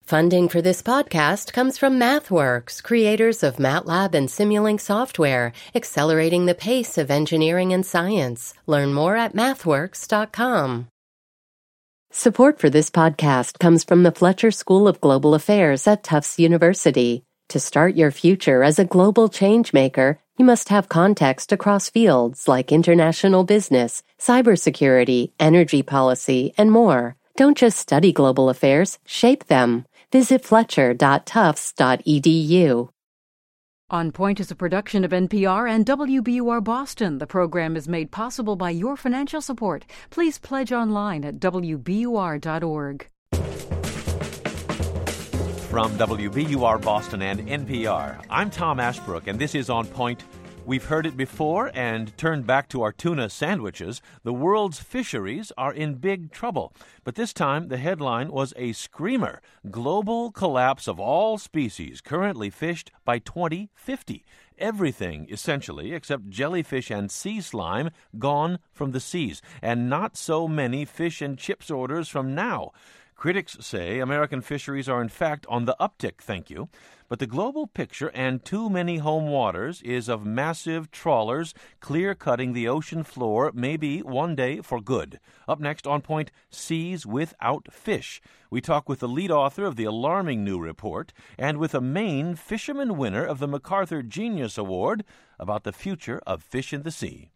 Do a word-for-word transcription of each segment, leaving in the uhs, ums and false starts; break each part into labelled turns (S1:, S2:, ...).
S1: Funding for this podcast comes from MathWorks, creators of MATLAB and Simulink software, accelerating the pace of engineering and science. Learn more at mathworks dot com. Support for this podcast comes from the Fletcher School of Global Affairs at Tufts University. To start your future as a global changemaker, you must have context across fields like international business, cybersecurity, energy policy, and more. Don't just study global affairs, shape them. Visit fletcher dot tufts dot e d u.
S2: On Point is a production of N P R and W B U R Boston. The program is made possible by your financial support. Please pledge online at w b u r dot org.
S3: From W B U R Boston and N P R, I'm Tom Ashbrook, and this is On Point. We've heard it before and turned back to our tuna sandwiches. The world's fisheries are in big trouble. But this time, the headline was a screamer. Global collapse of all species currently fished by twenty fifty. Everything, essentially, except jellyfish and sea slime, gone from the seas. And not so many fish and chips orders from now. Critics say American fisheries are in fact on the uptick, thank you. But the global picture and too many home waters is of massive trawlers clear-cutting the ocean floor, maybe one day for good. Up next on Point, Seas Without Fish. We talk with the lead author of the alarming new report and with a Maine fisherman winner of the MacArthur Genius Award about the future of fish in the sea.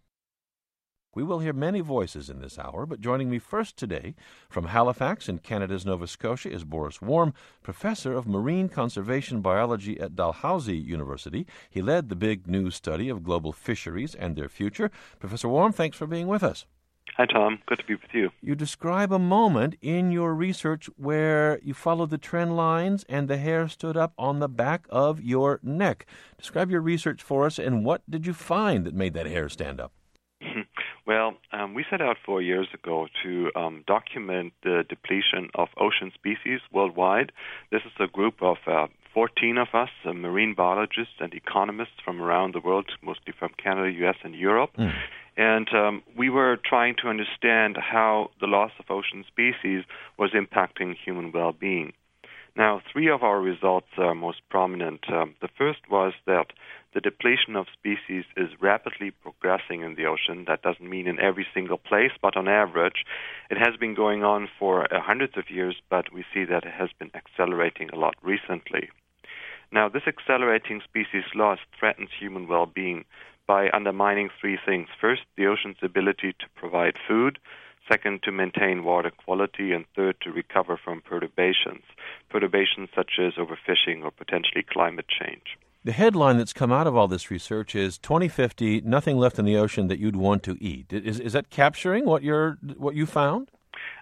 S3: We will hear many voices in this hour, but joining me first today from Halifax in Canada's Nova Scotia is Boris Worm, professor of marine conservation biology at Dalhousie University. He led the big new study of global fisheries and their future. Professor Worm, thanks for being with us.
S4: Hi, Tom. Good to be with you.
S3: You describe a moment in your research where you followed the trend lines and the hair stood up on the back of your neck. Describe your research for us, and what did you find that made that hair stand up?
S4: Well, um, we set out four years ago to um, document the depletion of ocean species worldwide. This is a group of uh, fourteen of us, uh, marine biologists and economists from around the world, mostly from Canada, U S, and Europe. Mm. And um, we were trying to understand how the loss of ocean species was impacting human well-being. Now, three of our results are most prominent. Um, the first was that the depletion of species is rapidly progressing in the ocean. That doesn't mean in every single place, but on average, it has been going on for uh, hundreds of years, but we see that it has been accelerating a lot recently. Now, this accelerating species loss threatens human well-being by undermining three things. First, the ocean's ability to provide food. Second, to maintain water quality, and third, to recover from perturbations, perturbations such as overfishing or potentially climate change.
S3: The headline that's come out of all this research is twenty fifty, nothing left in the ocean that you'd want to eat. Is is that capturing what you're what you found?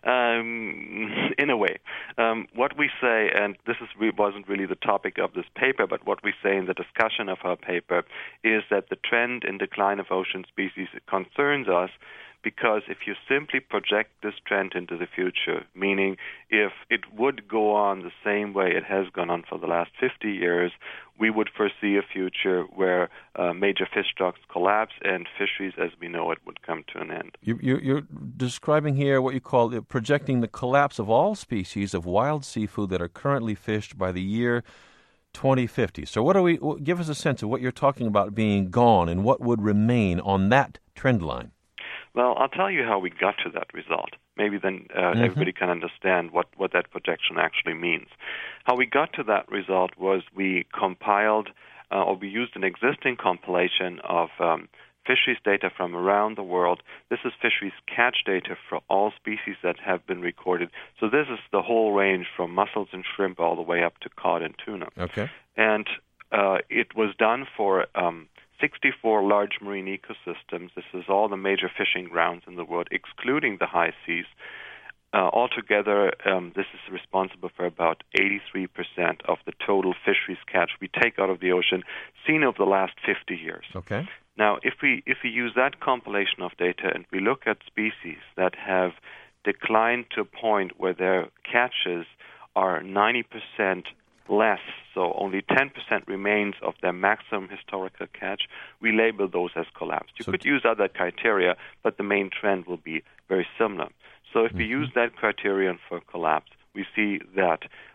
S4: Um, in a way. Um, what we say, and this is, wasn't really the topic of this paper, but what we say in the discussion of our paper is that the trend in decline of ocean species concerns us, because if you simply project this trend into the future, meaning if it would go on the same way it has gone on for the last fifty years, we would foresee a future where uh, major fish stocks collapse and fisheries as we know it would come to an end.
S3: You, you, you're describing here what you call uh, projecting the collapse of all species of wild seafood that are currently fished by the year twenty fifty. So what are we? Give us a sense of what you're talking about being gone and what would remain on that trend line.
S4: Well, I'll tell you how we got to that result. Maybe then uh, mm-hmm. everybody can understand what, what that projection actually means. How we got to that result was we compiled, uh, or we used an existing compilation of um, fisheries data from around the world. This is fisheries catch data for all species that have been recorded. So this is the whole range from mussels and shrimp all the way up to cod and tuna.
S3: Okay.
S4: And uh, it was done for Um, sixty-four large marine ecosystems. This is all the major fishing grounds in the world, excluding the high seas. Uh, altogether, um, this is responsible for about eighty-three percent of the total fisheries catch we take out of the ocean, seen over the last fifty years.
S3: Okay.
S4: Now, if we if we use that compilation of data and we look at species that have declined to a point where their catches are ninety percent less, so only ten percent remains of their maximum historical catch, we label those as collapsed. You so could use other criteria, but the main trend will be very similar. So if mm-hmm. we use that criterion for collapse, we see that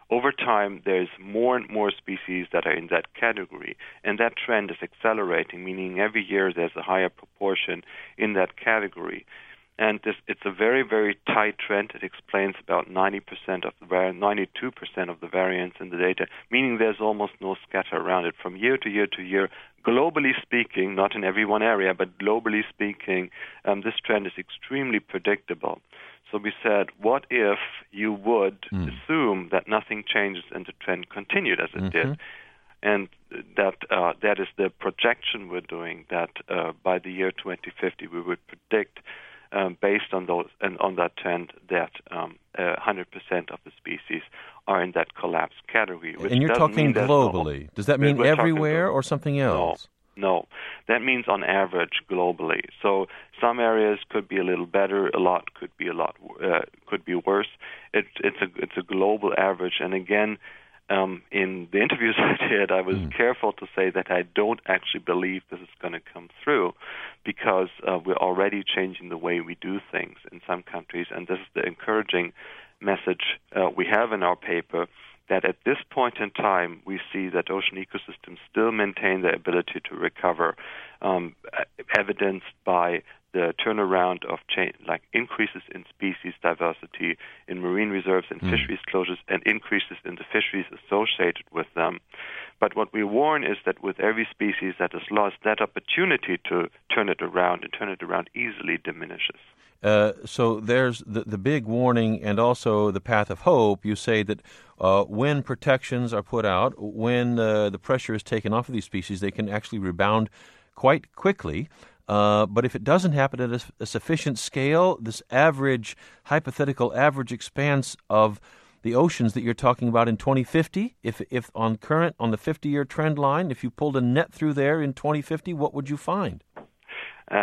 S4: over time, there's more and more species that are in that category, and that trend is accelerating, meaning every year there's a higher proportion in that category. And this, it's a very, very tight trend. It explains about ninety percent of the var- ninety-two percent of the variance in the data, meaning there's almost no scatter around it. From year to year to year, globally speaking, not in every one area, but globally speaking, um, this trend is extremely predictable. So we said, what if you would mm. assume that nothing changes and the trend continued as it
S3: mm-hmm.
S4: did? And that uh, that is the projection we're doing, that uh, by the year twenty fifty we would predict, um, based on those and on that trend, that um, uh, one hundred percent of the species are in that collapse category.
S3: And you're talking globally. No, Does that mean everywhere or something else?
S4: No. No, that means on average globally. So some areas could be a little better, a lot could be a lot uh, could be worse. It, it's a it's a global average. And again, um, in the interviews I did, I was mm. careful to say that I don't actually believe this is going to come through, because uh, we're already changing the way we do things in some countries, and this is the encouraging message uh, we have in our paper, that at this point in time, we see that ocean ecosystems still maintain their ability to recover, um, evidenced by the turnaround of change, like increases in species diversity in marine reserves and mm. fisheries closures, and increases in the fisheries associated with them. But what we warn is that with every species that is lost, that opportunity to turn it around and turn it around easily diminishes.
S3: Uh, so there's the, the big warning and also the path of hope. You say that uh, when protections are put out, when uh, the pressure is taken off of these species, they can actually rebound quite quickly. Uh, but if it doesn't happen at a, a sufficient scale, this average, hypothetical average expanse of the oceans that you're talking about in twenty fifty, if if on current, on the fifty-year trend line, if you pulled a net through there in twenty fifty, what would you find?
S4: Uh,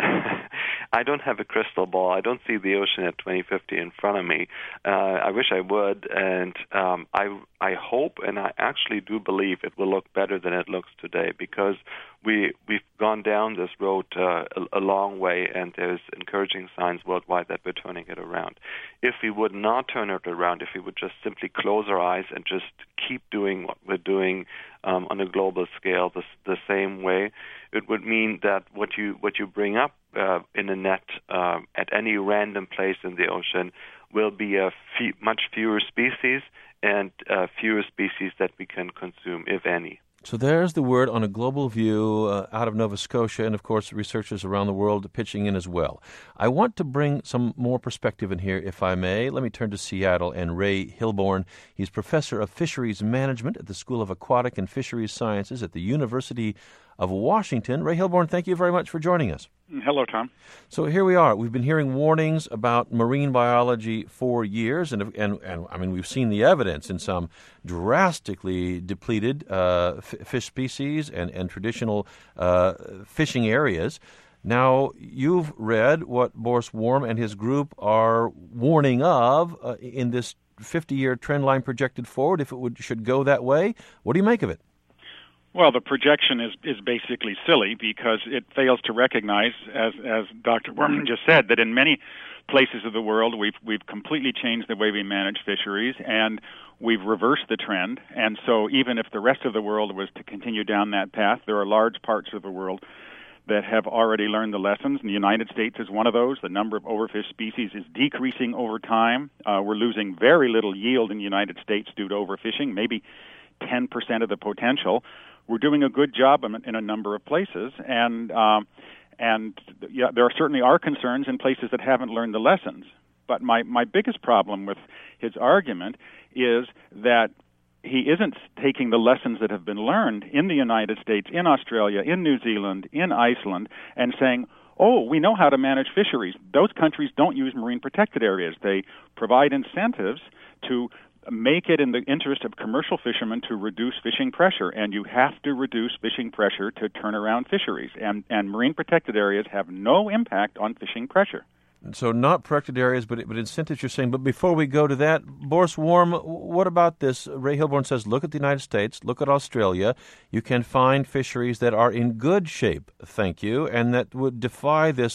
S4: I don't have a crystal ball. I don't see the ocean at twenty fifty in front of me. Uh, I wish I would, and um, I I hope, and I actually do believe it will look better than it looks today, because we we've gone down this road uh, a, a long way, and there's encouraging signs worldwide that we're turning it around. If we would not turn it around, if we would just simply close our eyes and just keep doing what we're doing um, on a global scale the, the same way, it would mean that what you what you bring up uh, in a net uh, at any random place in the ocean will be a fe- much fewer species and uh, fewer species that we can consume, if any.
S3: So there's the word on a global view uh, out of Nova Scotia, and of course researchers around the world pitching in as well. I want to bring some more perspective in here, if I may. Let me turn to Seattle and Ray Hilborn. He's professor of fisheries management at the School of Aquatic and Fisheries Sciences at the University of Washington. Ray Hilborn, thank you very much for joining us.
S5: Hello, Tom.
S3: So here we are. We've been hearing warnings about marine biology for years, and and, and I mean, we've seen the evidence in some drastically depleted uh, f- fish species and, and traditional uh, fishing areas. Now, you've read what Boris Worm and his group are warning of uh, in this fifty-year trend line projected forward, if it would should go that way. What do you make of it?
S5: Well, the projection is, is basically silly, because it fails to recognize, as as Doctor Worm just said, that in many places of the world we've we've completely changed the way we manage fisheries, and we've reversed the trend. And so even if the rest of the world was to continue down that path, there are large parts of the world that have already learned the lessons. And the United States is one of those. The number of overfished species is decreasing over time. Uh, we're losing very little yield in the United States due to overfishing, maybe ten percent of the potential. We're doing a good job in, in a number of places, and um, and yeah, there are certainly are concerns in places that haven't learned the lessons. But my, my biggest problem with his argument is that he isn't taking the lessons that have been learned in the United States, in Australia, in New Zealand, in Iceland, and saying, oh, we know how to manage fisheries. Those countries don't use marine protected areas. They provide incentives to make it in the interest of commercial fishermen to reduce fishing pressure, and you have to reduce fishing pressure to turn around fisheries. And, and marine protected areas have no impact on fishing pressure.
S3: So not protected areas, but but incentives, you're saying. But before we go to that, Boris Worm, what about this? Ray Hilborn says, look at the United States, look at Australia. You can find fisheries that are in good shape, thank you, and that would defy this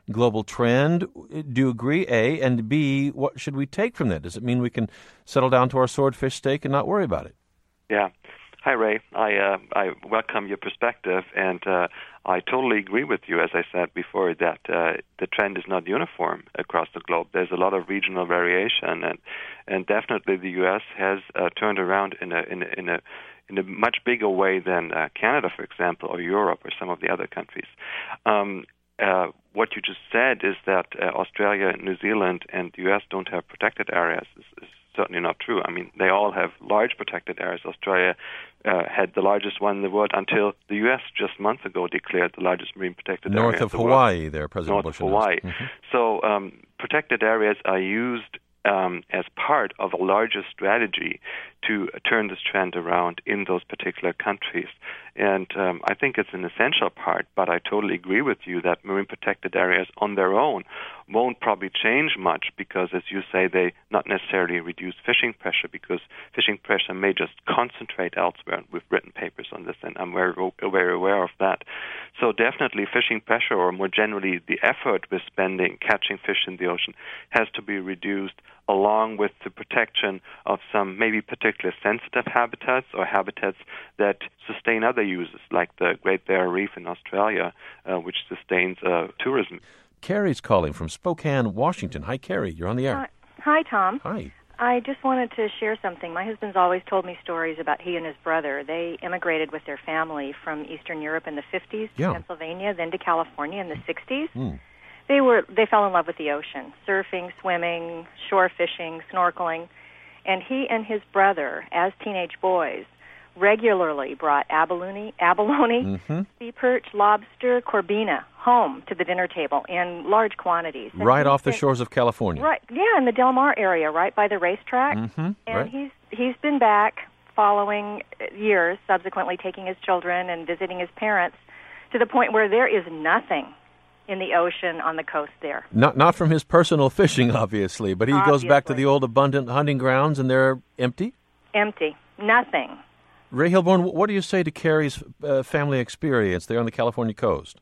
S3: global trend. Do you agree, A? And B, what should we take from that? Does it mean we can settle down to our swordfish steak and not worry about it?
S4: Yeah. Hi, Ray. I uh, I welcome your perspective, and uh, I totally agree with you, as I said before, that uh, the trend is not uniform across the globe. There's a lot of regional variation, and and definitely the U S has uh, turned around in a in a, in a in a much bigger way than uh, Canada, for example, or Europe, or some of the other countries. Um, uh, what you just said is that uh, Australia, New Zealand, and the U S don't have protected areas. Is, is certainly not true. I mean, they all have large protected areas. Australia uh, had the largest one in the world until the U S just months ago declared the largest marine protected area.
S3: North of Hawaii, there, President
S4: North
S3: Bush
S4: of Hawaii.
S3: Mm-hmm.
S4: So um, protected areas are used um, as part of a larger strategy to turn this trend around in those particular countries. And um, I think it's an essential part, but I totally agree with you that marine protected areas on their own won't probably change much because, as you say, they not necessarily reduce fishing pressure because fishing pressure may just concentrate elsewhere. We've written papers on this, and I'm very, very aware of that. So definitely fishing pressure, or more generally the effort we're spending catching fish in the ocean, has to be reduced along with the protection of some maybe particularly sensitive habitats or habitats that sustain other uses, like the Great Barrier Reef in Australia, uh, which sustains uh, tourism.
S3: Carrie's calling from Spokane, Washington. Hi, Carrie. You're on the air.
S6: Hi, Hi Tom.
S3: Hi.
S6: I just wanted to share something. My husband's always told me stories about he and his brother. They immigrated with their family from Eastern Europe in the fifties to
S3: Yeah.
S6: Pennsylvania, then to California in the sixties.
S3: Mm.
S6: They were they fell in love with the ocean, surfing, swimming, shore fishing, snorkeling. And he and his brother, as teenage boys, regularly brought abalone, abalone,
S3: Mm-hmm.
S6: sea perch, lobster, corbina home to the dinner table in large quantities. And
S3: Right
S6: he
S3: off the
S6: said-
S3: shores of California.
S6: Right, yeah, in the Del Mar area, right by the racetrack.
S3: Mm-hmm.
S6: And
S3: Right.
S6: he's he's been back following years, subsequently taking his children and visiting his parents, to the point where there is nothing in the ocean on the coast there.
S3: Not not from his personal fishing, obviously, but he goes back to
S6: Obviously.
S3: the old abundant hunting grounds, and they're empty.
S6: Empty, nothing.
S3: Ray Hilborn, wh- what do you say to Carrie's uh, family experience there on the California coast?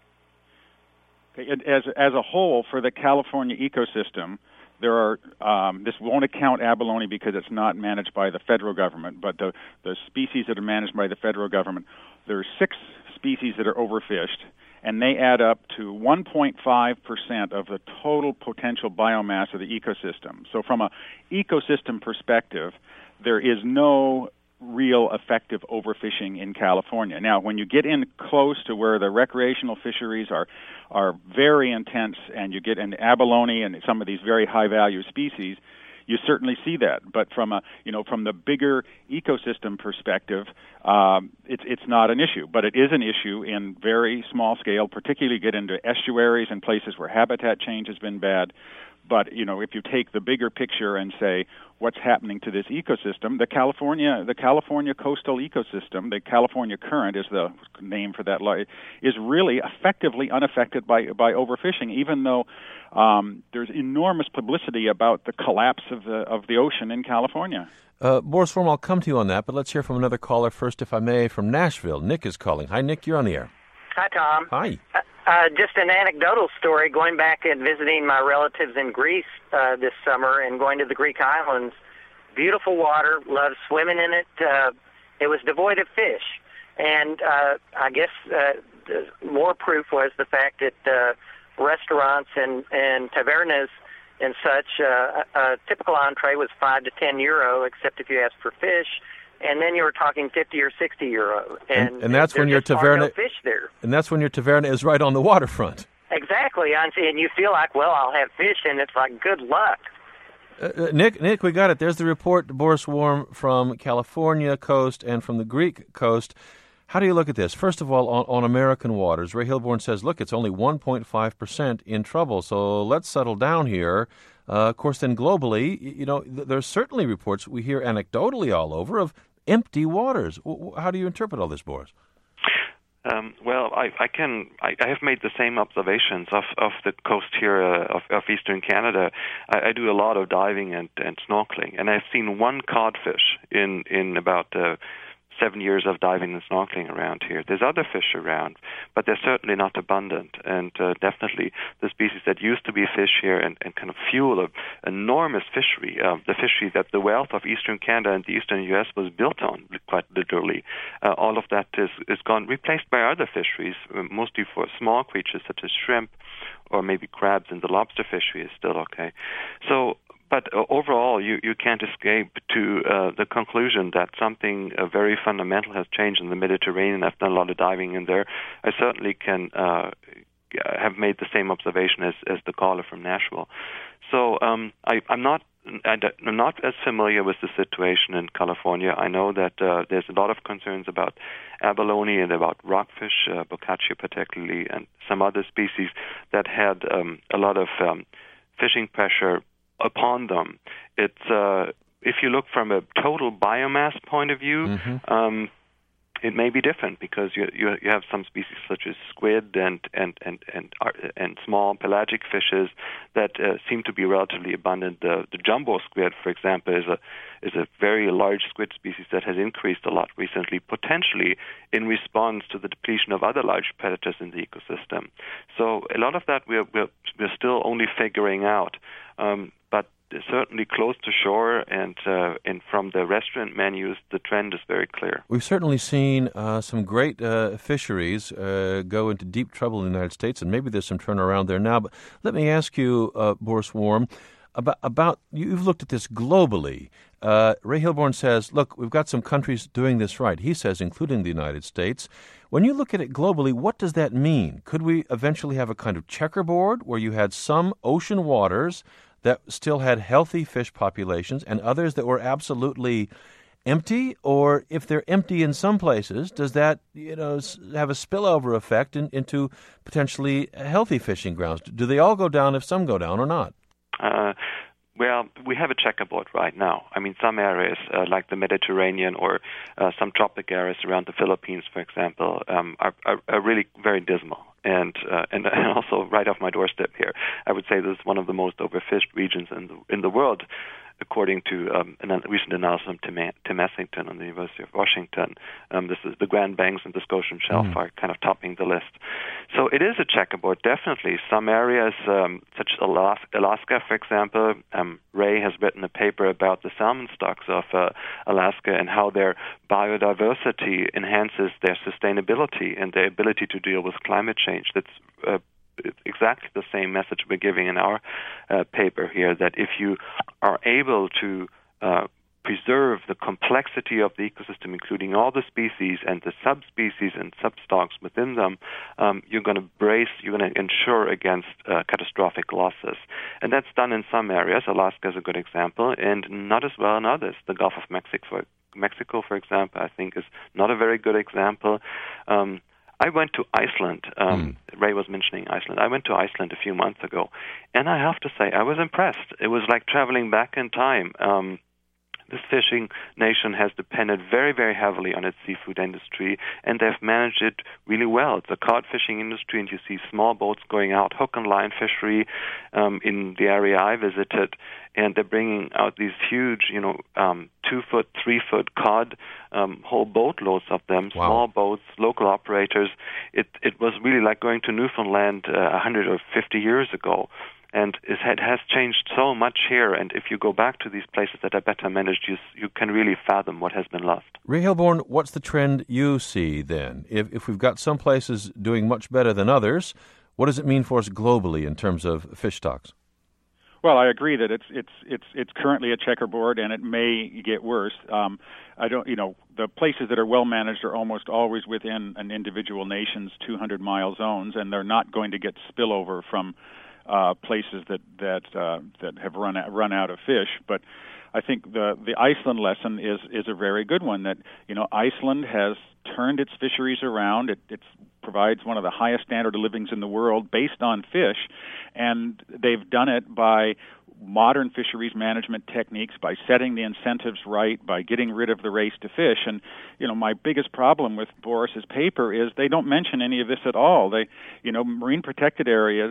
S5: Okay, it- As as a whole, for the California ecosystem, there are um, this won't account abalone because it's not managed by the federal government, but the the species that are managed by the federal government, there are six species that are overfished, and they add up to one point five percent of the total potential biomass of the ecosystem. So from a ecosystem perspective, there is no real effective overfishing in California. Now, when you get in close to where the recreational fisheries are are very intense, and you get into abalone and some of these very high-value species, you certainly see that. But from a you know from the bigger ecosystem perspective, um, it's it's not an issue. But it is an issue in very small scale, particularly get into estuaries and places where habitat change has been bad. But you know, if you take the bigger picture and say what's happening to this ecosystem, the California the California coastal ecosystem, the California current is the name for that, is really effectively unaffected by by overfishing, even though um, there's enormous publicity about the collapse of the of the ocean in California.
S3: Uh, Boris Worm, I'll come to you on that, but let's hear from another caller first, if I may, from Nashville. Nick is calling. Hi, Nick. You're on the air.
S7: Hi, Tom.
S3: Hi.
S7: Uh, uh, just an anecdotal story. Going back and visiting my relatives in Greece uh, this summer and going to the Greek islands. Beautiful water. Loved swimming in it. Uh, it was devoid of fish. And uh, I guess uh, the more proof was the fact that uh, restaurants and, and tavernas and such, uh, a, a typical entree was five to ten euro, except if you asked for fish. And then you were talking fifty or sixty euro, and,
S3: And- and that's
S7: there
S3: when your
S7: just are no
S3: taverna-
S7: fish there.
S3: And that's when your taverna is right on the waterfront.
S7: Exactly, and and you feel like, well, I'll have fish, and it's like good luck.
S3: Uh, uh, Nick, Nick, we got it. There's the report, Boris Worm, from California coast and from the Greek coast. How do you look at this? First of all, on, on American waters, Ray Hilborn says, look, it's only one point five percent in trouble, so let's settle down here. Uh, of course, then globally, you know, th- there's certainly reports we hear anecdotally all over of empty waters. W- w- how do you interpret all this, Boris?
S4: Um, well, I, I can. I, I have made the same observations of, of the coast here uh, of, of eastern Canada. I, I do a lot of diving and, and snorkeling, and I've seen one codfish in in about uh, seven years of diving and snorkeling around here. There's other fish around, but they're certainly not abundant. And uh, definitely the species that used to be fish here and, and kind of fuel an enormous fishery, uh, the fishery that the wealth of eastern Canada and the eastern U S was built on, quite literally, uh, all of that is, is gone, replaced by other fisheries, uh, mostly for small creatures such as shrimp or maybe crabs, and the lobster fishery is still okay. So, but uh, overall, you, you can't escape to uh, the conclusion that something uh, very fundamental has changed in the Mediterranean. I've done a lot of diving in there. I certainly can uh, have made the same observation as, as the caller from Nashville. So um, I, I'm not I'm not as familiar with the situation in California. I know that uh, there's a lot of concerns about abalone and about rockfish, uh, Boccaccia particularly, and some other species that had um, a lot of um, fishing pressure upon them. It's uh, if you look from a total biomass point of view, mm-hmm. um, it may be different because you, you you have some species such as squid and and and and, and small pelagic fishes that uh, seem to be relatively abundant. The the jumbo squid, for example, is a is a very large squid species that has increased a lot recently, potentially in response to the depletion of other large predators in the ecosystem. So a lot of that we're we're, we're still only figuring out, um, but certainly close to shore, and uh, and from the restaurant menus, the trend is very clear.
S3: We've certainly seen uh, some great uh, fisheries uh, go into deep trouble in the United States, and maybe there's some turnaround there now. But let me ask you, uh, Boris Worm, about, about you've looked at this globally. Uh, Ray Hilborn says, look, we've got some countries doing this right. He says, including the United States. When you look at it globally, what does that mean? Could we eventually have a kind of checkerboard where you had some ocean waters that still had healthy fish populations and others that were absolutely empty? Or if they're empty in some places, does that, you know, have a spillover effect in, into potentially healthy fishing grounds? Do they all go down if some go down or not?
S4: Uh, well, we have a checkerboard right now. I mean, some areas uh, like the Mediterranean or uh, some tropic areas around the Philippines, for example, um, are, are, are really very dismal. And, uh, and and also right off my doorstep here, I would say this is one of the most overfished regions in the in the world, according to um, a recent analysis from Tim, Tim Essington on the University of Washington. Um, this is the Grand Banks and the Scotian Shelf mm. are kind of topping the list. So it is a checkerboard, definitely. Some areas, um, such as Alaska, for example, um, Ray has written a paper about the salmon stocks of uh, Alaska and how their biodiversity enhances their sustainability and their ability to deal with climate change. That's uh, exactly the same message we're giving in our uh, paper here, that if you are able to uh, preserve the complexity of the ecosystem, including all the species and the subspecies and substocks within them, um, you're going to brace, you're going to ensure against uh, catastrophic losses. And that's done in some areas. Alaska is a good example, and not as well in others. The Gulf of Mexico, Mexico, for example, I think is not a very good example. Um, I went to Iceland. Um, mm. Ray was mentioning Iceland. I went to Iceland a few months ago, and I have to say I was impressed. It was like traveling back in time. Um, this fishing nation has depended very, very heavily on its seafood industry, and they've managed it really well. It's a cod fishing industry, and you see small boats going out, hook and line fishery um, in the area I visited, and they're bringing out these huge, you know, um, two-foot, three-foot cod, um, whole boatloads of them,
S3: wow.
S4: small boats, local operators. It it was really like going to Newfoundland uh, one hundred or fifty years ago. And it has changed so much here, and if you go back to these places that are better managed, you, you can really fathom what has been lost.
S3: Ray Hilborn, what's the trend you see then? If, if we've got some places doing much better than others, what does it mean for us globally in terms of fish stocks?
S5: Well, I agree that it's it's it's it's currently a checkerboard, and it may get worse. Um, I don't, you know, the places that are well managed are almost always within an individual nation's two hundred mile zones, and they're not going to get spillover from Uh, places that that uh, that have run out, run out of fish. But I think the the Iceland lesson is is a very good one. That you know Iceland has turned its fisheries around. It it's, provides one of the highest standard of livings in the world based on fish, and they've done it by modern fisheries management techniques, by setting the incentives right, by getting rid of the race to fish. And, you know, my biggest problem with Boris's paper is they don't mention any of this at all. They, you know, marine protected areas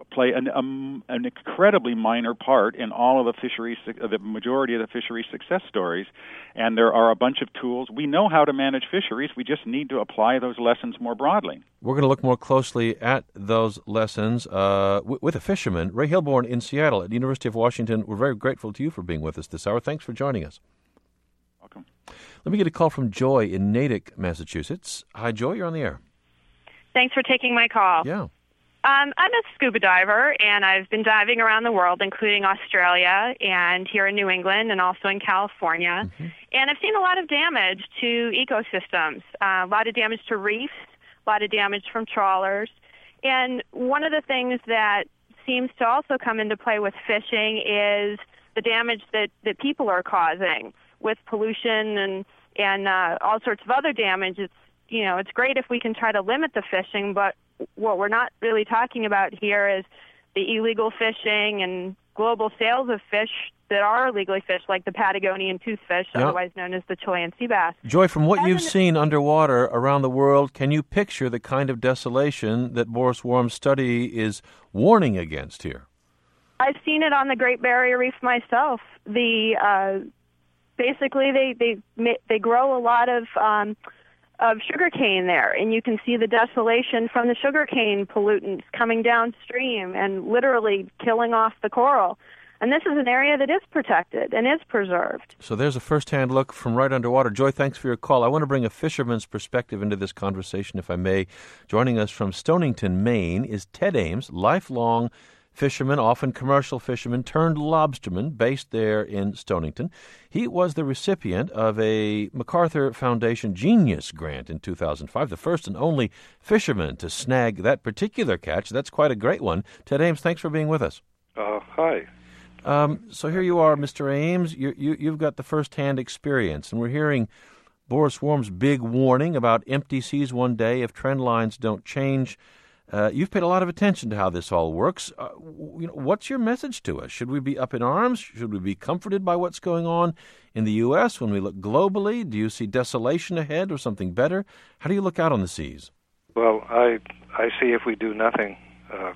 S5: play an, um, an incredibly minor part in all of the fisheries, uh, the majority of the fisheries success stories. And there are a bunch of tools. We know how to manage fisheries. We just need to apply those lessons more broadly.
S3: We're going to look more closely at those lessons uh, w- with a fisherman, Ray Hilborn in Seattle at the University of Washington. We're very grateful to you for being with us this hour. Thanks for joining us.
S5: Welcome.
S3: Let me get a call from Joy in Natick, Massachusetts. Hi, Joy. You're on the air.
S8: Thanks for taking my call.
S3: Yeah.
S8: Um, I'm a scuba diver, and I've been diving around the world, including Australia and here in New England and also in California. Mm-hmm. And I've seen a lot of damage to ecosystems, uh, a lot of damage to reefs, a lot of damage from trawlers. And one of the things that seems to also come into play with fishing is the damage that, that people are causing with pollution and, and uh, all sorts of other damage. It's You know, it's great if we can try to limit the fishing, but what we're not really talking about here is the illegal fishing and global sales of fish that are illegally fished, like the Patagonian toothfish, yep. otherwise known as the Chilean sea bass.
S3: Joy, from what
S8: As
S3: you've
S8: an...
S3: seen underwater around the world, can you picture the kind of desolation that Boris Worm's study is warning against here?
S8: I've seen it on the Great Barrier Reef myself. The uh, basically, they they they grow a lot of um, of sugarcane there, and you can see the desolation from the sugarcane pollutants coming downstream and literally killing off the coral. And this is an area that is protected and is preserved.
S3: So there's a first-hand look from right underwater. Joy, thanks for your call. I want to bring a fisherman's perspective into this conversation, if I may. Joining us from Stonington, Maine, is Ted Ames, lifelong fisherman, often commercial fisherman, turned lobsterman, based there in Stonington. He was the recipient of a MacArthur Foundation Genius Grant in two thousand five, the first and only fisherman to snag that particular catch. That's quite a great one. Ted Ames, thanks for being with us.
S9: Uh, hi.
S3: Um, so here you are, Mister Ames. You, you, you've got the first-hand experience, and we're hearing Boris Worm's big warning about empty seas one day if trend lines don't change. Uh, you've paid a lot of attention to how this all works. Uh, you know, what's your message to us? Should we be up in arms? Should we be comforted by what's going on in the U S when we look globally? Do you see desolation ahead or something better? How do you look out on the seas?
S9: Well, I I see if we do nothing, uh,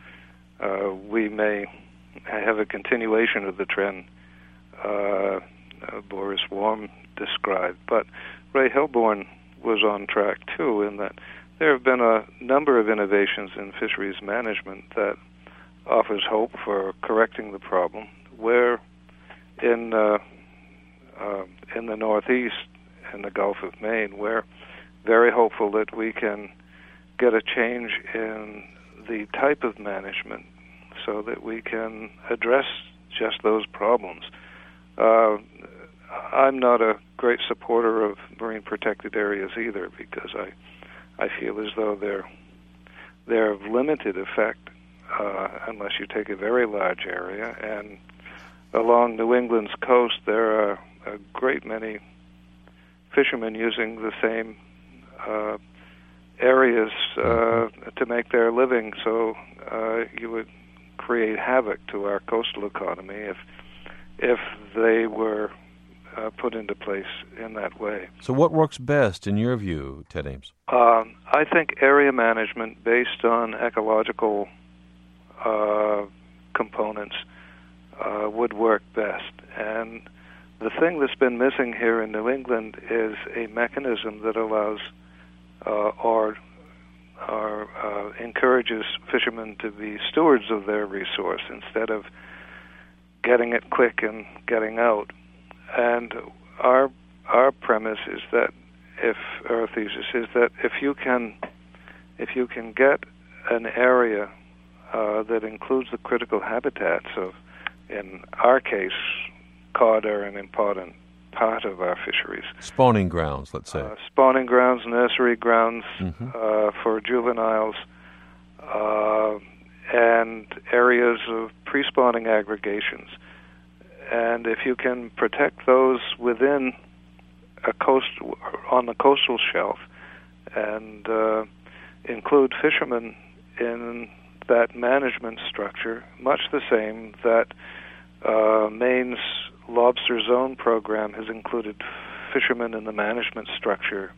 S9: uh, we may have a continuation of the trend uh, uh, Boris Worm described. But Ray Hilborn was on track, too, in that there have been a number of innovations in fisheries management that offers hope for correcting the problem, where in uh, uh, in the Northeast, in the Gulf of Maine, we're very hopeful that we can get a change in the type of management so that we can address just those problems. Uh, I'm not a great supporter of marine protected areas either, because I I feel as though they're they're of limited effect uh, unless you take a very large area. And along New England's coast, there are a great many fishermen using the same uh, areas uh, to make their living. So uh, you would create havoc to our coastal economy if if they were uh, put into place in that way.
S3: So what works best in your view, Ted Ames?
S9: Um, I think area management based on ecological uh, components uh, would work best. And the thing that's been missing here in New England is a mechanism that allows uh, or or uh, encourages fishermen to be stewards of their resource instead of getting it quick and getting out. And our our premise is that if our thesis is that if you can if you can get an area uh, that includes the critical habitats of, in our case, cod are an important part of our fisheries.
S3: Spawning grounds, let's say.
S9: Uh, spawning grounds, nursery grounds
S3: mm-hmm.
S9: uh, for juveniles, uh, and areas of pre-spawning aggregations. And if you can protect those within a coast, on the coastal shelf, and uh, include fishermen in that management structure, much the same that uh, Maine's Lobster Zone program has included fishermen in the management structure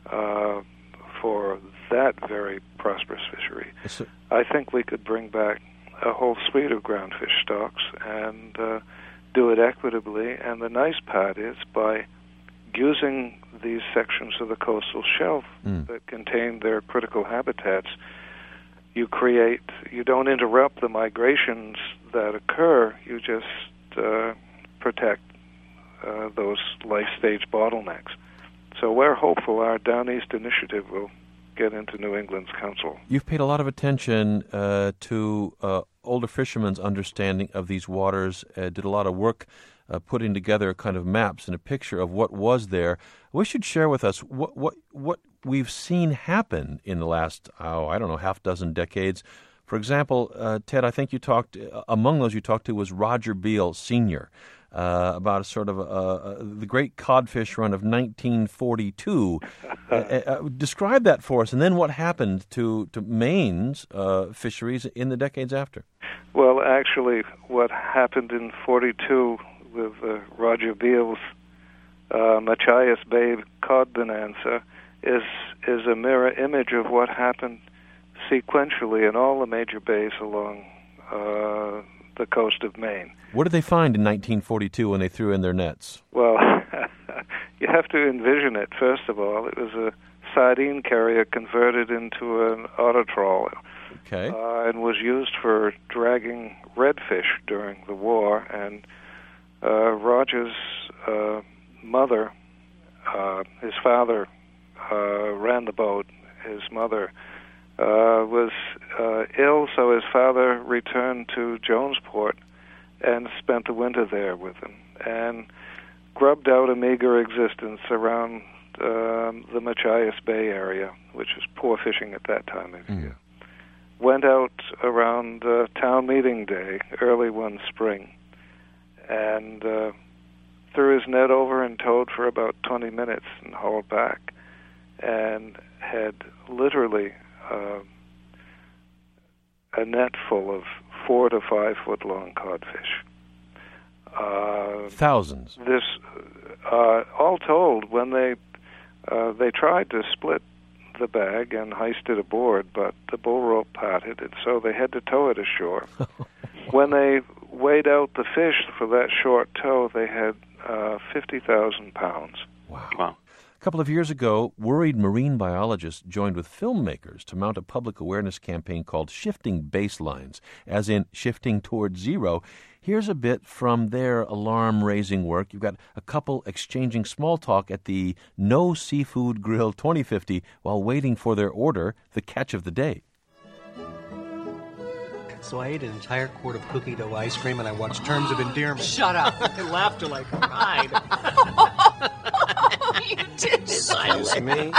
S9: uh, for that very prosperous fishery.
S3: So,
S9: I think we could bring back a whole suite of groundfish stocks and uh, do it equitably. And the nice part is by using these sections of the coastal shelf mm. that contain their critical habitats, you create, you don't interrupt the migrations that occur, you just uh, protect uh, those life stage bottlenecks. So we're hopeful our Down East initiative will get into New England's council.
S3: You've paid a lot of attention uh, to uh, older fishermen's understanding of these waters, uh, did a lot of work uh, putting together kind of maps and a picture of what was there. We should share with us what what what we've seen happen in the last, oh, I don't know, half dozen decades. For example, uh, Ted, I think you talked, uh, among those you talked to was Roger Beale Senior, uh, about a sort of uh, uh, the great codfish run of nineteen forty-two. uh, uh, describe that for us, and then what happened to, to Maine's uh, fisheries in the decades after.
S9: Well, actually, what happened in forty-two with uh, Roger Beale's uh, Machias Bay cod bonanza is is a mirror image of what happened sequentially in all the major bays along uh, the coast of Maine.
S3: What did they find in nineteen forty-two when they threw in their nets?
S9: Well, you have to envision it, first of all. It was a sardine carrier converted into an autotrawler.
S3: Okay.
S9: Uh, and was used for dragging redfish during the war. And uh, Roger's uh, mother, uh, his father uh, ran the boat. His mother uh, was uh, ill, so his father returned to Jonesport and spent the winter there with him, and grubbed out a meager existence around um, the Machias Bay area, which was poor fishing at that time of year. Mm. Went out around uh, town meeting day, early one spring, and uh, threw his net over and towed for about twenty minutes and hauled back, and had literally uh, a net full of four to five foot long codfish. Uh,
S3: Thousands.
S9: This, uh, all told, when they uh, they tried to split the bag and hoist it aboard, but the bull rope parted, and so they had to tow it ashore. When they weighed out the fish for that short tow, they had uh, fifty thousand pounds.
S3: Wow. Wow. A couple of years ago, worried marine biologists joined with filmmakers to mount a public awareness campaign called Shifting Baselines, as in shifting towards zero. Here's a bit from their alarm-raising work. You've got a couple exchanging small talk at the No Seafood Grill twenty fifty while waiting for their order, the catch of the day.
S10: So I ate an entire quart of cookie dough ice cream and I watched Terms of Endearment.
S11: Shut up.
S10: I laughed till I cried.
S11: You did.
S10: Excuse me.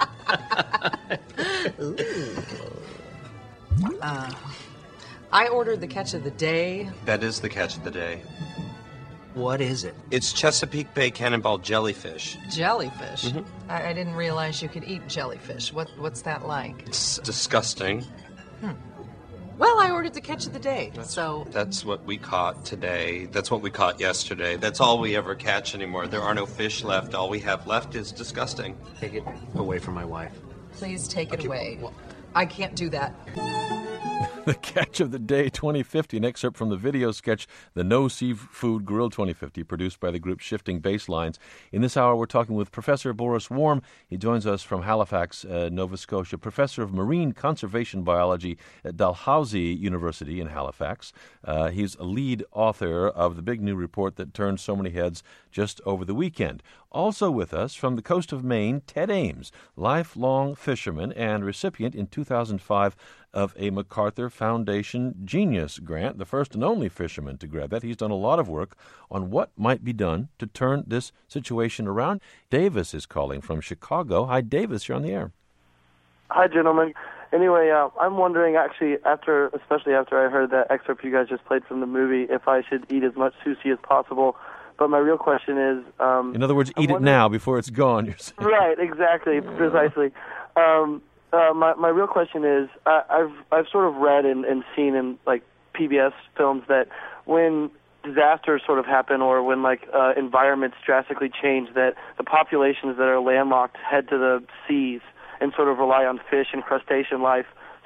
S11: uh, I ordered the catch of the day.
S12: That is the catch of the day.
S10: What is it?
S12: It's Chesapeake Bay Cannonball jellyfish.
S11: Jellyfish?
S12: Mm-hmm.
S11: I, I didn't realize you could eat jellyfish. What What's that like?
S12: It's disgusting.
S11: Hmm. Well, I ordered the catch of the day,
S12: that's,
S11: so...
S12: That's what we caught today. That's what we caught yesterday. That's all we ever catch anymore. There are no fish left. All we have left is disgusting.
S10: Take it away from my wife.
S11: Please take it
S10: okay,
S11: away.
S10: well,
S11: I can't do that.
S3: The Catch of the Day twenty fifty, an excerpt from the video sketch The No Seafood Grill twenty fifty, produced by the group Shifting Baselines. In this hour, we're talking with Professor Boris Worm. He joins us from Halifax, uh, Nova Scotia, Professor of Marine Conservation Biology at Dalhousie University in Halifax. Uh, he's a lead author of the big new report that turned so many heads just over the weekend. Also with us from the coast of Maine, Ted Ames, lifelong fisherman and recipient in two thousand five of a MacArthur Foundation Genius Grant, the first and only fisherman to grab that. He's done a lot of work on what might be done to turn this situation around. Davis is calling from Chicago. Hi, Davis, you're on the air.
S13: Hi, gentlemen. Anyway, uh, I'm wondering, actually, after, especially after I heard that excerpt you guys just played from the movie, if I should eat as much sushi as possible. But my real question is... Um,
S3: In other words, eat it now before it's gone, you're saying.
S13: Right, exactly, precisely. Um, uh, my my real question is, uh, I've I've sort of read and, and seen in like P B S films that when disasters sort of happen or when like uh, environments drastically change, that the populations that are landlocked head to the seas and sort of rely on fish and crustacean life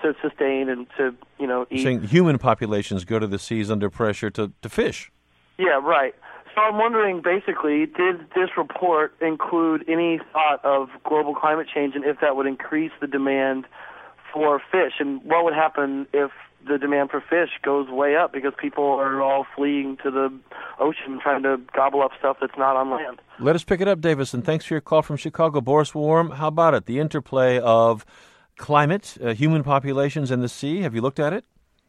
S13: to sustain and to, you know, eat.
S3: Saying human populations go to the seas under pressure to, to fish.
S13: Yeah, right. So I'm wondering, basically, did this report include any thought of global climate change and if that would increase the demand for fish? And what would happen if the demand for fish goes way up because people are all fleeing to the ocean trying to gobble up stuff that's not on land?
S3: Let us pick it up, Davis, and thanks for your call from Chicago. Boris Worm, how about it? The interplay of climate, uh, human populations, and the sea. Have you looked at it?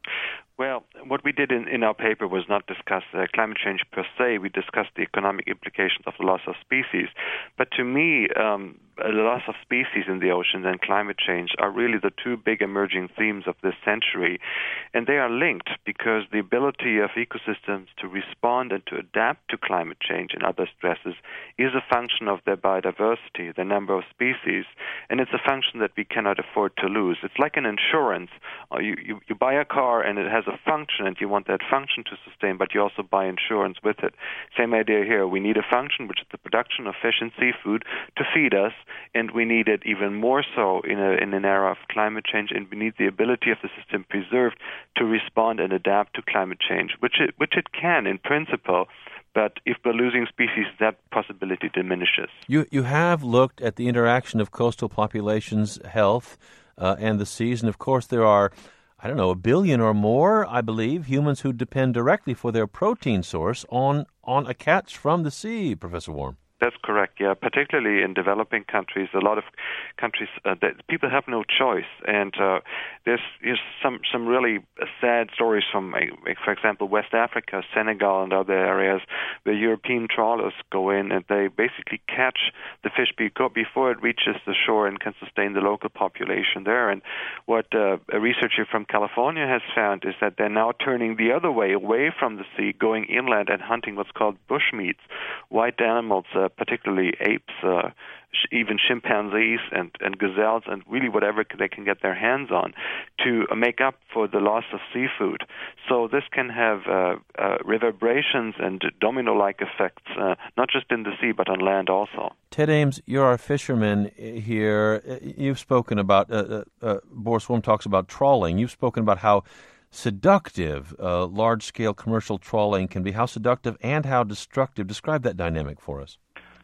S4: Well, what we did in, in our paper was not discuss uh, climate change per se. We discussed the economic implications of the loss of species. But to me, um, the loss of species in the oceans and climate change are really the two big emerging themes of this century. And they are linked because the ability of ecosystems to respond and to adapt to climate change and other stresses is a function of their biodiversity, the number of species, and it's a function that we cannot afford to lose. It's like an insurance. Uh, you, you, you buy a car and it has a function and you want that function to sustain, but you also buy insurance with it. Same idea here. We need a function, which is the production of fish and seafood, to feed us, and we need it even more so in, a, in an era of climate change, and we need the ability of the system preserved to respond and adapt to climate change, which it, which it can in principle, but if we're losing species, that possibility diminishes.
S3: You, you have looked at the interaction of coastal populations' health uh, and the seas, and of course there are, I don't know, a billion or more, I believe, humans who depend directly for their protein source on, on a catch from the sea, Professor Worm.
S4: That's correct, yeah. Particularly in developing countries, a lot of countries, uh, that people have no choice. And uh, there's, there's some, some really sad stories from, uh, for example, West Africa, Senegal, and other areas where European trawlers go in and they basically catch the fish before it reaches the shore and can sustain the local population there. And what uh, a researcher from California has found is that they're now turning the other way, away from the sea, going inland and hunting what's called bushmeats, white animals, uh, particularly apes, uh, sh- even chimpanzees and, and gazelles, and really whatever they can get their hands on to uh, make up for the loss of seafood. So this can have uh, uh, reverberations and domino-like effects, uh, not just in the sea, but on land also.
S3: Ted Ames, you're our fisherman here. You've spoken about, uh, uh, Boris Worm talks about trawling. You've spoken about how seductive uh, large-scale commercial trawling can be, how seductive and how destructive. Describe that dynamic for us.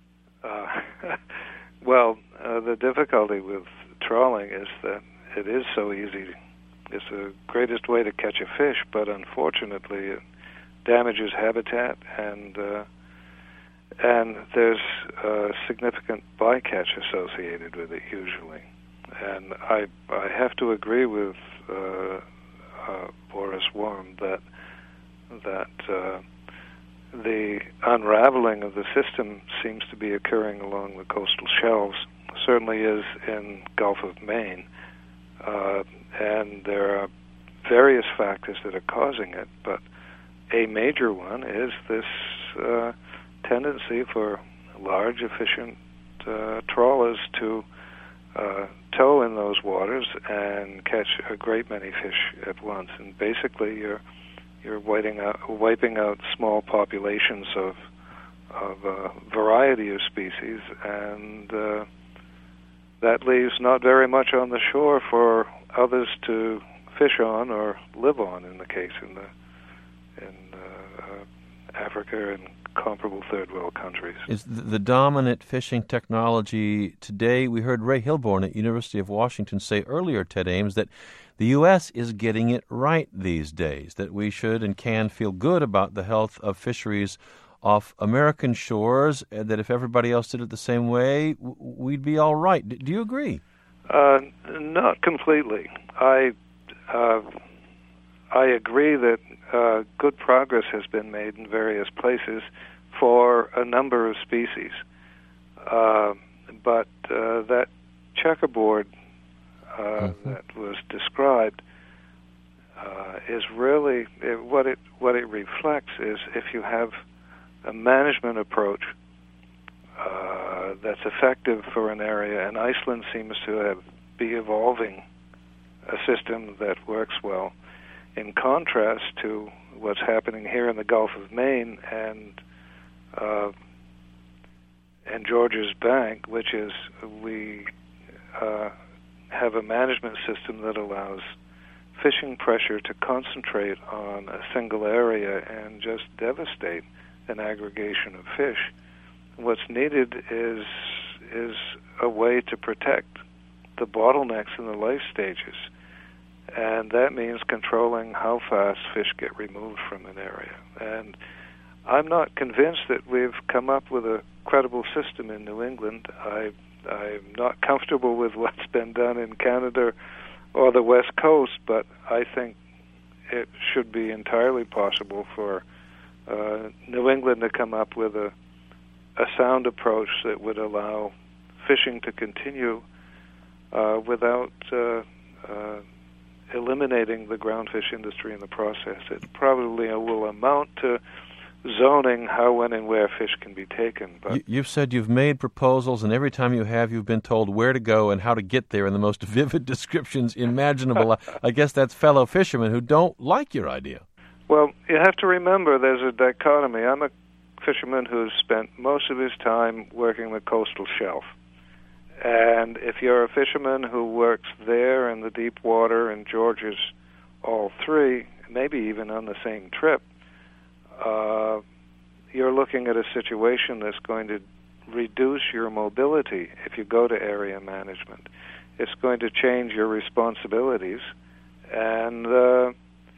S9: Uh, well, uh, the difficulty with trawling is that it is so easy. It's the greatest way to catch a fish, but unfortunately it damages habitat, and uh, and there's uh, significant bycatch associated with it usually. And I I have to agree with uh, uh, Boris Worm that that. Uh, The unraveling of the system seems to be occurring along the coastal shelves, certainly is in Gulf of Maine, uh, and there are various factors that are causing it, but a major one is this uh, tendency for large, efficient uh, trawlers to uh, tow in those waters and catch a great many fish at once, and basically you're You're wiping out, wiping out small populations of of a variety of species, and uh, that leaves not very much on the shore for others to fish on or live on. In the case in the in uh, uh, Africa and comparable third world countries,
S3: is the, the dominant fishing technology today. We heard Ray Hilborn at University of Washington say earlier, Ted Ames, that the U S is getting it right these days, that we should and can feel good about the health of fisheries off American shores, and that if everybody else did it the same way, w- we'd be all right. D- do you agree?
S9: Uh, not completely. I uh, I agree that uh, good progress has been made in various places for a number of species, uh, but uh, that checkerboard Uh, mm-hmm. that was described uh, is really it, what it what it reflects is if you have a management approach uh, that's effective for an area, and Iceland seems to have be evolving a system that works well, in contrast to what's happening here in the Gulf of Maine and uh, and George's Bank, which is we. Uh, have a management system that allows fishing pressure to concentrate on a single area and just devastate an aggregation of fish. What's needed is is a way to protect the bottlenecks in the life stages, and that means controlling how fast fish get removed from an area. And I'm not convinced that we've come up with a credible system in New England. I, I'm not comfortable with what's been done in Canada or the West Coast, but I think it should be entirely possible for uh, New England to come up with a, a sound approach that would allow fishing to continue uh, without uh, uh, eliminating the groundfish industry in the process. It probably will amount to zoning how, when, and where fish can be taken. But
S3: you, you've said you've made proposals, and every time you have, you've been told where to go and how to get there in the most vivid descriptions imaginable. I guess that's fellow fishermen who don't like your idea.
S9: Well, you have to remember there's a dichotomy. I'm a fisherman who's spent most of his time working the coastal shelf. And if you're a fisherman who works there in the deep water and Georgia's all three, maybe even on the same trip, uh, you're looking at a situation that's going to reduce your mobility if you go to area management. It's going to change your responsibilities, and uh,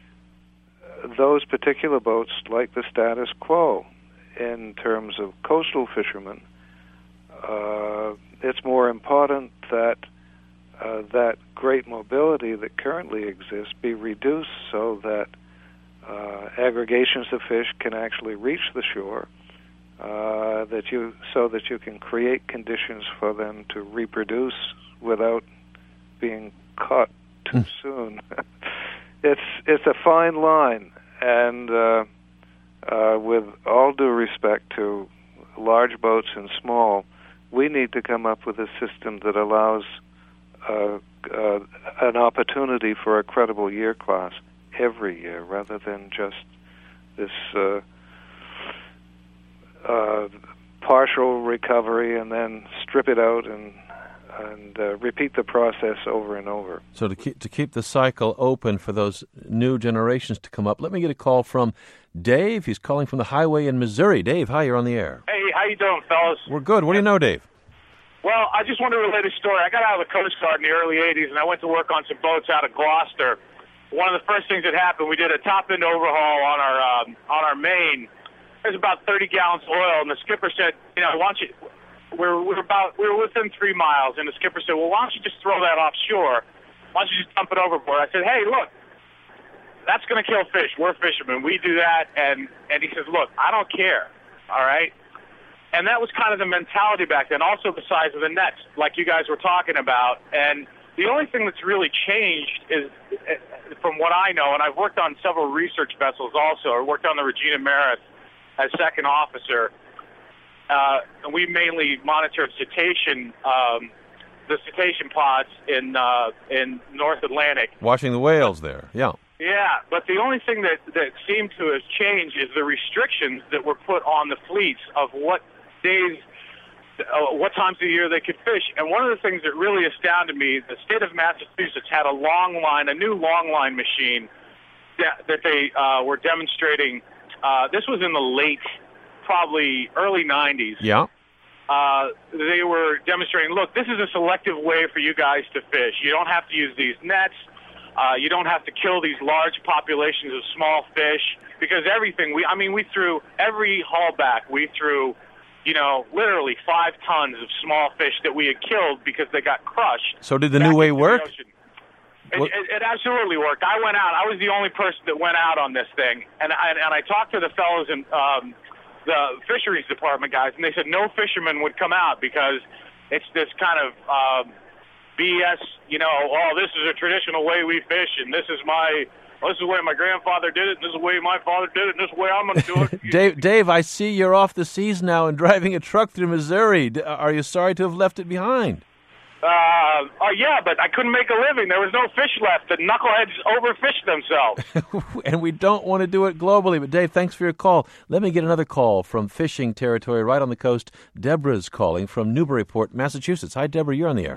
S9: those particular boats, like the status quo in terms of coastal fishermen, uh, it's more important that uh, that great mobility that currently exists be reduced so that uh, aggregations of fish can actually reach the shore, uh, that you so that you can create conditions for them to reproduce without being caught too soon. It's it's a fine line, and uh, uh, with all due respect to large boats and small, we need to come up with a system that allows uh, uh, an opportunity for a credible year class every year, rather than just this uh, uh, partial recovery and then strip it out and and uh, repeat the process over and over.
S3: So to keep to keep the cycle open for those new generations to come up, let me get a call from Dave. He's calling from the highway in Missouri. Dave, hi, you're on the air.
S14: Hey, how you doing, fellas?
S3: We're good. What do you know, Dave?
S14: Well, I just want to relate a story. I got out of the Coast Guard in the early eighties, and I went to work on some boats out of Gloucester. One of the first things that happened, we did a top-end overhaul on our um, on our main. There's about thirty gallons of oil, and the skipper said, you know, why don't you... We're, we're about we were within three miles, and the skipper said, "Well, why don't you just throw that offshore? Why don't you just dump it overboard?" I said, "Hey, look, that's going to kill fish. We're fishermen. We do that." And and he says, "Look, I don't care. All right." And that was kind of the mentality back then. Also, the size of the nets, like you guys were talking about. And the only thing that's really changed is, from what I know, and I've worked on several research vessels also. I worked on the Regina Meredith as second officer. Uh, and we mainly monitored cetacean, um, the cetacean pods in uh, in North Atlantic.
S3: Watching the whales there, yeah.
S14: Yeah, but the only thing that, that seemed to have changed is the restrictions that were put on the fleets of what days, uh, what times of the year they could fish. And one of the things that really astounded me, the state of Massachusetts had a long line, a new long line machine that, that they uh, were demonstrating. Uh, this was in the late probably early nineties.
S3: Yeah.
S14: Uh, they were demonstrating, look, this is a selective way for you guys to fish. You don't have to use these nets. Uh, you don't have to kill these large populations of small fish, because everything, we, I mean, we threw every haul back. We threw, you know, literally five tons of small fish that we had killed because they got crushed.
S3: So did the new way work?
S14: It, it, it absolutely worked. I went out. I was the only person that went out on this thing. And I, and I talked to the fellows in um, the fisheries department guys, and they said no fisherman would come out because it's this kind of um, B S, you know, oh, this is a traditional way we fish, and this is my, well, this is the way my grandfather did it, and this is the way my father did it, and this is the way I'm going to do it.
S3: Dave, Dave, I see you're off the seas now and driving a truck through Missouri. Are you sorry to have left it behind?
S14: Uh, oh, yeah, but I couldn't make a living. There was no fish left. The knuckleheads overfished themselves.
S3: And we don't want to do it globally. But, Dave, thanks for your call. Let me get another call from fishing territory right on the coast. Deborah's calling from Newburyport, Massachusetts. Hi, Deborah. You're on the air.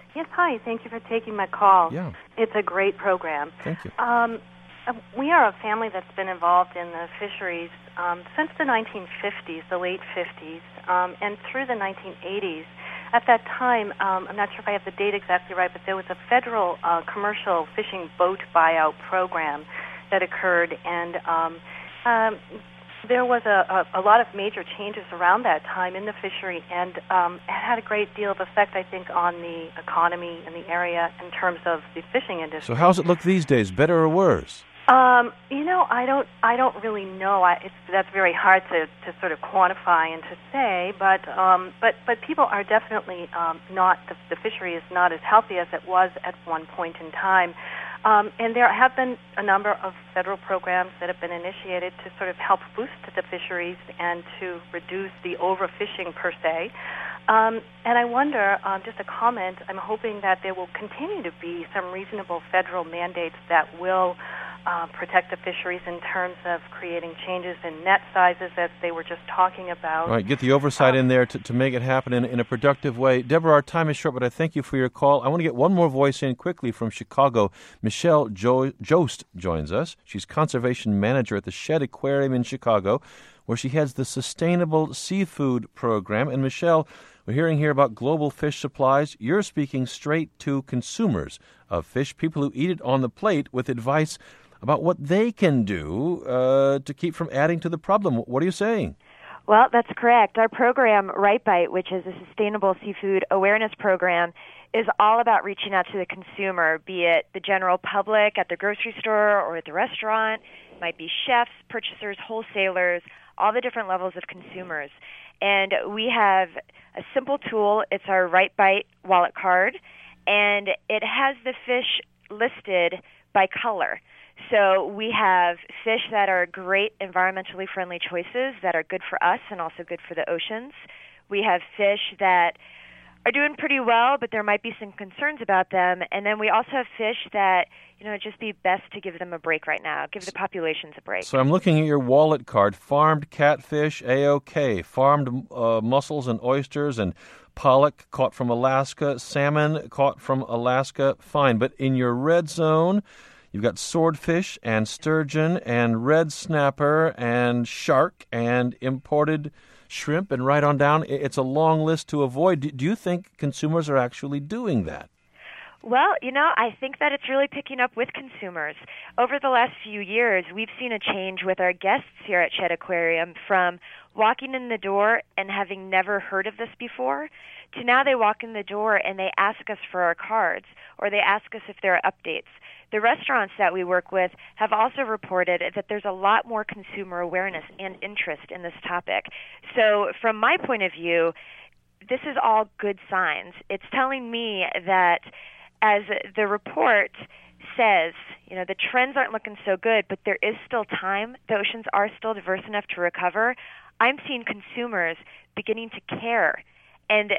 S15: Yes, hi. Thank you for taking my call.
S3: Yeah.
S15: It's a great program.
S3: Thank you.
S15: Um, we are a family that's been involved in the fisheries um, since the nineteen fifties, the late fifties, um, and through the nineteen eighties. At that time, um, I'm not sure if I have the date exactly right, but there was a federal uh, commercial fishing boat buyout program that occurred, and um, um, there was a, a, a lot of major changes around that time in the fishery, and um, it had a great deal of effect, I think, on the economy in the area in terms of the fishing industry.
S3: So how's it look these days, better or worse?
S15: Um, you know, I don't, I don't really know. I, it's that's very hard to, to sort of quantify and to say, but, um, but, but people are definitely um, not. The, the fishery is not as healthy as it was at one point in time, um, and there have been a number of federal programs that have been initiated to sort of help boost the fisheries and to reduce the overfishing per se. Um, and I wonder, um, just a comment. I'm hoping that there will continue to be some reasonable federal mandates that will. Uh, protect the fisheries in terms of creating changes in net sizes as they were just talking about.
S3: All right, get the oversight um, in there to, to make it happen in, in a productive way. Deborah, our time is short, but I thank you for your call. I want to get one more voice in quickly from Chicago. Michelle jo- Jost joins us. She's conservation manager at the Shedd Aquarium in Chicago, where she heads the Sustainable Seafood Program. And Michelle, we're hearing here about global fish supplies. You're speaking straight to consumers of fish, people who eat it on the plate, with advice about what they can do uh, to keep from adding to the problem. What are you saying?
S16: Well, that's correct. Our program, Right Bite, which is a sustainable seafood awareness program, is all about reaching out to the consumer, be it the general public at the grocery store or at the restaurant. It might be chefs, purchasers, wholesalers, all the different levels of consumers. And we have a simple tool. It's our Right Bite wallet card, and it has the fish listed by color. So we have fish that are great environmentally friendly choices that are good for us and also good for the oceans. We have fish that are doing pretty well, but there might be some concerns about them. And then we also have fish that, you know, it'd just be best to give them a break right now, give the populations a break.
S3: So I'm looking at your wallet card. Farmed catfish, A-OK. Farmed uh, mussels and oysters and pollock caught from Alaska. Salmon caught from Alaska, fine. But in your red zone, you've got swordfish and sturgeon and red snapper and shark and imported shrimp and right on down. It's a long list to avoid. Do you think consumers are actually doing that?
S16: Well, you know, I think that it's really picking up with consumers. Over the last few years, we've seen a change with our guests here at Shedd Aquarium from walking in the door and having never heard of this before to now they walk in the door and they ask us for our cards or they ask us if there are updates. The restaurants that we work with have also reported that there's a lot more consumer awareness and interest in this topic. So from my point of view, this is all good signs. It's telling me that as the report says, you know, the trends aren't looking so good, but there is still time. The oceans are still diverse enough to recover. I'm seeing consumers beginning to care. And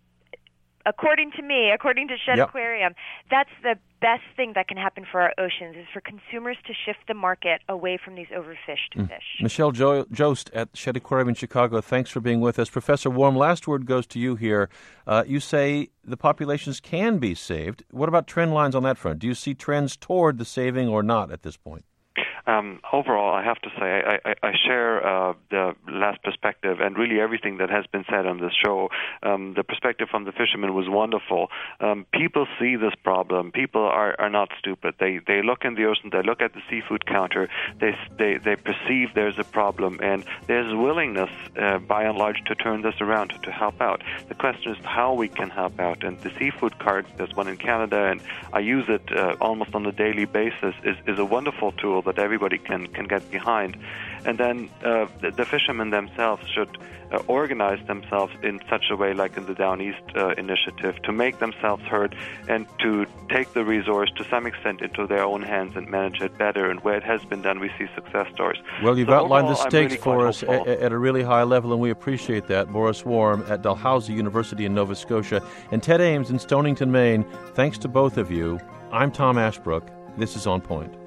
S16: according to me, according to Shedd
S3: yep.
S16: Aquarium, that's the best thing that can happen for our oceans is for consumers to shift the market away from these overfished
S3: mm.
S16: fish.
S3: Michelle jo- Jost at Shedd Aquarium in Chicago, thanks for being with us. Professor Worm, last word goes to you here. Uh, you say the populations can be saved. What about trend lines on that front? Do you see trends toward the saving or not at this point?
S4: Um, overall, I have to say I, I, I share uh, the last perspective and really everything that has been said on this show. Um, the perspective from the fishermen was wonderful. Um, people see this problem. People are, are not stupid. They they look in the ocean. They look at the seafood counter. They they they perceive there's a problem, and there's willingness, uh, by and large, to turn this around to help out. The question is how we can help out. And the seafood card, there's one in Canada, and I use it uh, almost on a daily basis. is is a wonderful tool that every Everybody can, can get behind. And then uh, the, the fishermen themselves should uh, organize themselves in such a way, like in the Down East uh, initiative, to make themselves heard and to take the resource to some extent into their own hands and manage it better. And where it has been done, we see success stories.
S3: Well, you've
S4: so
S3: outlined
S4: overall,
S3: the stakes
S4: really
S3: for us
S4: hopeful.
S3: at, at a really high level, and we appreciate that. Boris Worm at Dalhousie University in Nova Scotia and Ted Ames in Stonington, Maine. Thanks to both of you. I'm Tom Ashbrook. This is On Point.